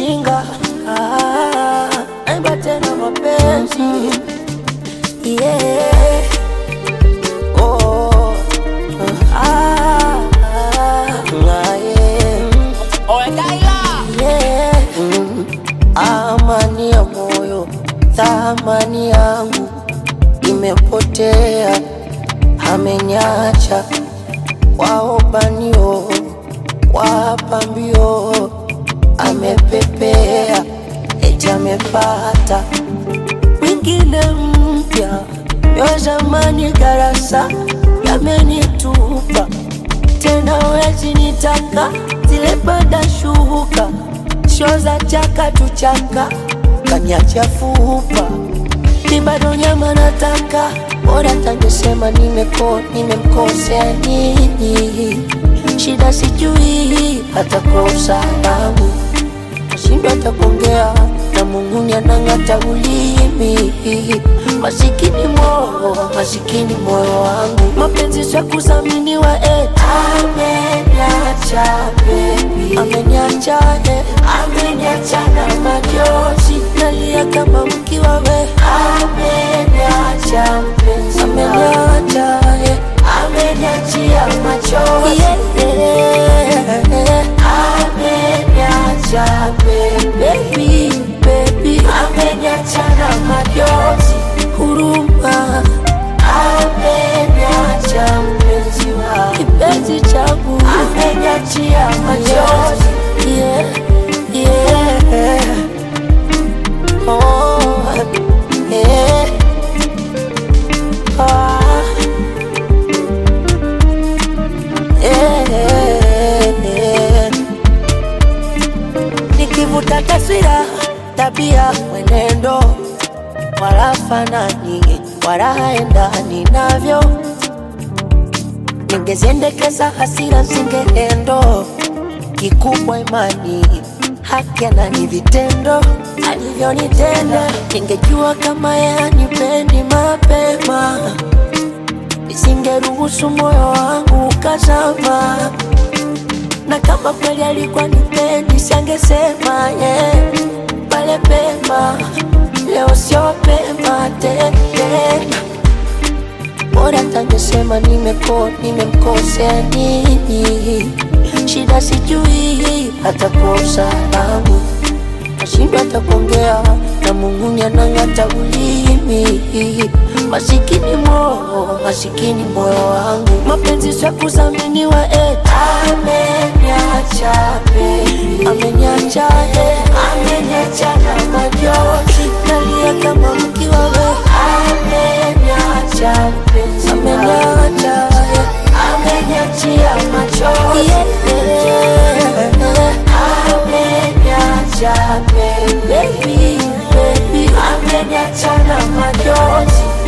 Shinga naimba tena mapenzi. Yeah. Oh. Yeah. Amani ya moyo, thamani yangu imepotea, ameniacha waobanio, wapambio, amepepea, eti amepata mwingine mpya. Yo zamani darasa yamenitupa, tena wezi nitaka zile bada shuka, sho za chaka tuchaka kanyacha fupa. Ni bado nyama nataka, bora tangesema nimemkosea nini. Shida sijui hata kwa usalama, nashindwa hata kuongea na Mungu anang'ata ulimi. Masikini moyo wangu, mapenzi sio kudhaminiwa. Ameniacha baby, ameniacha na machozi, nalia kama mkiwa we. Ameniacha mpenzi, ameniacha ameniachia machozi. Ameniacha baby, ameniacha na machozi. Huruma, ameniacha mpenzi wa kipenzi changu, ameniachia machozi. Yeah, yeah. Oh, yeah. Yeah. Nikivuta taswira, tabia, mwenendo, wala fanani, wala haendani navyo. Ningeziendekeza hasira zingeendo, kikubwa imani, haki na ni vitendo alivyonitenda. Ningejua kama yeye hanipendi mapema, nisingeruhusu moyo wangu ukazama. Na kama kweli alikuwa nipendi, sangesema pale pema. Leo sio pema tena, bora tangesema nimemkosea nini. Shida sijui hata kwa usalama, nashindwa hata kuongea na Mungu anang'ata ulimi. Masikini moyo wangu, mapenzi sio kudhaminiwa. Ameniacha baby, ameniacha na machozi, nalia kama mkiwa we. Ameniacha mpenzi, ameniacha ameniachia machozi. Ameniacha baby, ameniacha na machozi.